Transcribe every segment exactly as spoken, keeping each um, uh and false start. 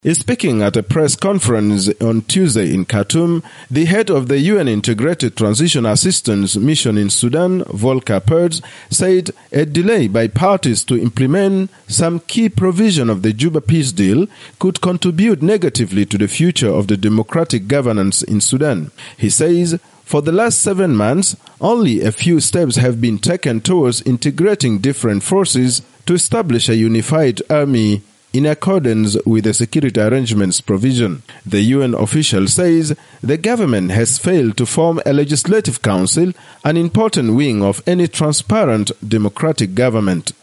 Speaking at a press conference on Tuesday in Khartoum, the head of the U N Integrated Transition Assistance Mission in Sudan, Volker Perthes, said a delay by parties to implement some key provision of the Juba peace deal could contribute negatively to the future of the democratic governance in Sudan. He says, for the last seven months, only a few steps have been taken towards integrating different forces to establish a unified army in accordance with the security arrangements provision. The U N official says the government has failed to form a legislative council, an important wing of any transparent democratic government.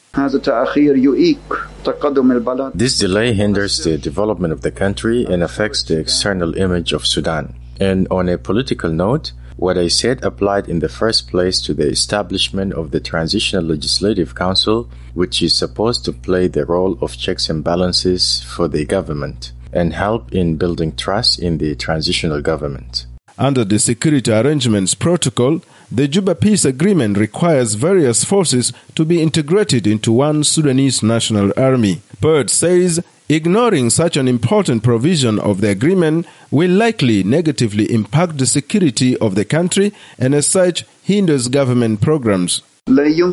This delay hinders the development of the country and affects the external image of Sudan. And on a political note, what I said applied in the first place to the establishment of the Transitional Legislative Council, which is supposed to play the role of checks and balances for the government and help in building trust in the transitional government. Under the Security Arrangements Protocol, the Juba Peace Agreement requires various forces to be integrated into one Sudanese National Army. Perthes says ignoring such an important provision of the agreement will likely negatively impact the security of the country and as such hinders government programs. A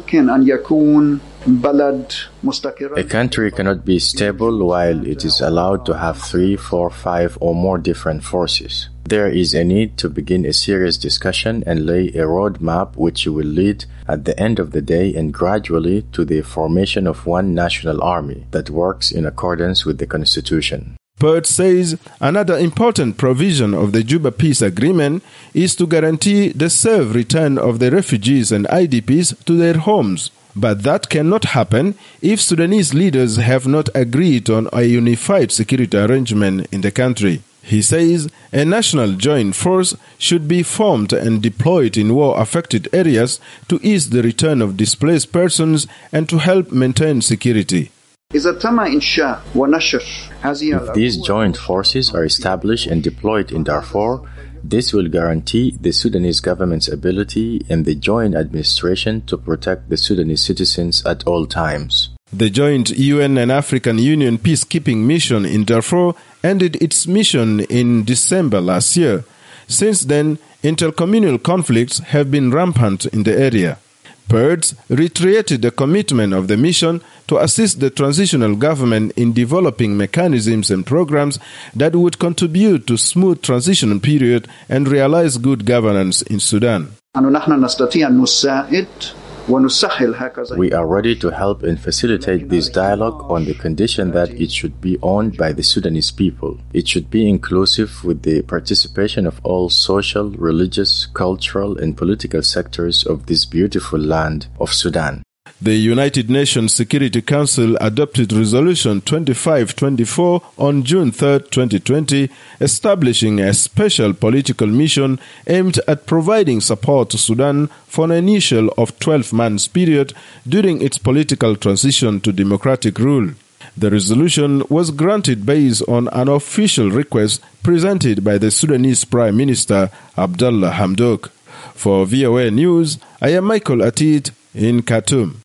country cannot be stable while it is allowed to have three, four, five or more different forces. There is a need to begin a serious discussion and lay a roadmap which will lead at the end of the day and gradually to the formation of one national army that works in accordance with the constitution. Perthes says another important provision of the Juba Peace Agreement is to guarantee the safe return of the refugees and I D Ps to their homes. But that cannot happen if Sudanese leaders have not agreed on a unified security arrangement in the country. He says a national joint force should be formed and deployed in war-affected areas to ease the return of displaced persons and to help maintain security. If these joint forces are established and deployed in Darfur, this will guarantee the Sudanese government's ability and the joint administration to protect the Sudanese citizens at all times. The joint U N and African Union peacekeeping mission in Darfur ended its mission in December last year. Since then, intercommunal conflicts have been rampant in the area. Perthes reiterated the commitment of the mission to assist the transitional government in developing mechanisms and programs that would contribute to smooth transition period and realize good governance in Sudan. We are ready to help and facilitate this dialogue on the condition that it should be owned by the Sudanese people. It should be inclusive with the participation of all social, religious, cultural, and political sectors of this beautiful land of Sudan. The United Nations Security Council adopted Resolution twenty-five twenty-four on June third, twenty twenty, establishing a special political mission aimed at providing support to Sudan for an initial of twelve months period during its political transition to democratic rule. The resolution was granted based on an official request presented by the Sudanese Prime Minister Abdallah Hamdok. For V O A News, I am Michael Atid in Khartoum.